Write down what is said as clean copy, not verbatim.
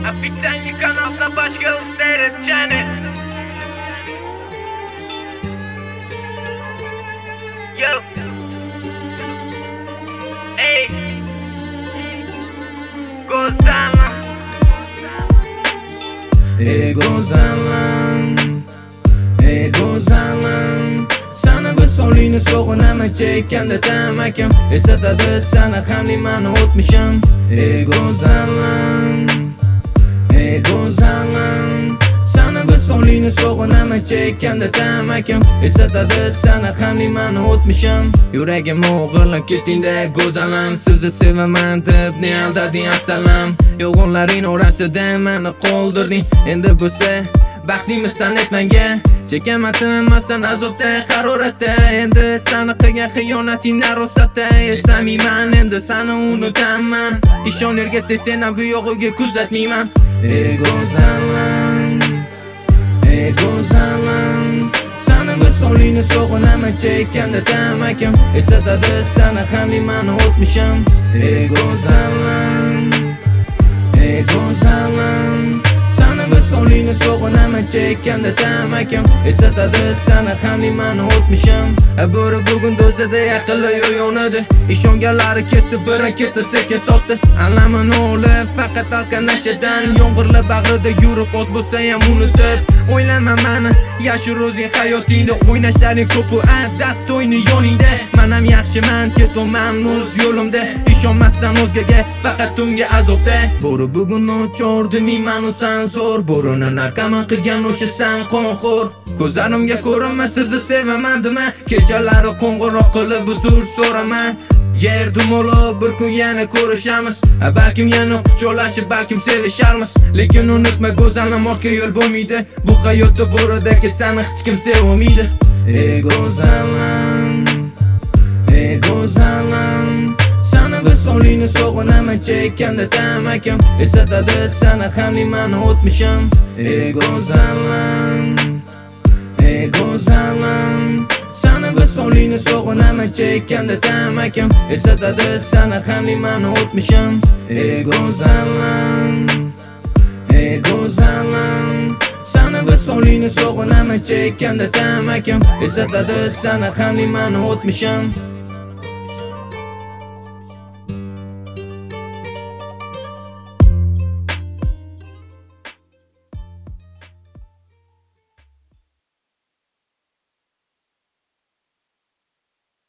Официальный канал Собачка Устарит Channel. Yo. Ey. Gozalan. Gozalan Sana bir solini so'g'inaman chekkanda tamakam eslatadi sana hamli mani o'tmishim. Gozalan Sana bir solini so'g'inaman chekkanda tamakam eslatadi sana hamli mani o'tmishim. Yuragim o'g'irlab ketdingda go'zalam, sizni sevaman deb ne aldading assalam. Yolg'onlaring orasida meni qoldirding, endi bo'lsa baxtlimisan ayt menga. Chekaman tinmasdan azobda haroratda, endi sani qilgan xiyonatingni rosatda eslamayman, endi sani unutaman. Ishon erga sen ham bu yog'iga kuzatmayman. Gozalan Sana bir solini so'g'inaman chekkanda tamakam eslatadi sana hamli mani o'tmishim. Gozalan Sana bir solini so'g'inaman chekkanda tamakam eslatadi sana hamli mani o'tmishim. Bo'ri bugun do'zada yaqinli yo'yonadi, ishonganlari ketdi, birin ketdi sekin sotdi. Alamin o'lib faqat alkanashadan, yomg'irli bag'rida yurib oz bo'lsa ham unutib. O'ylama mani yashir o'zing hayotingda, o'ynashlaring ko'p u dastoyni yoningda. Men ham yaxshiman, ketaman o'z yo'limda, ishonmasdan o'zgaga faqat tungi azobda. Bo'ri bugun ochordi men san zo'r, bo'rini narkoman qilgan o'sha san qonxo'r. Ko'zlarimga ko'rinma sizni sevaman dema, kechalari qo'ng'iroq qilib uzr so'raman. Yer dumaloq bir kun yana ko'rishamiz, balkim yana quchoqlashib balkim sevisharmiz. Lekin unutma go'zalan orqa yo'l bo'lmaydi, bu hayotda bo'ridagi seni hech kim sevmaydi. Gozalan Sana bir solini so'g'inaman chekkanda tamakam eslatadi sana hamli mani o'tmishim. Gozalan Sana bir solini so'g'inaman chekkanda tamakam eslatadi sana hamli mani o'tmishim. Gozalan Sana bir solini so'g'inaman chekkanda tamakam eslatadi sana hamli mani o'tmishim.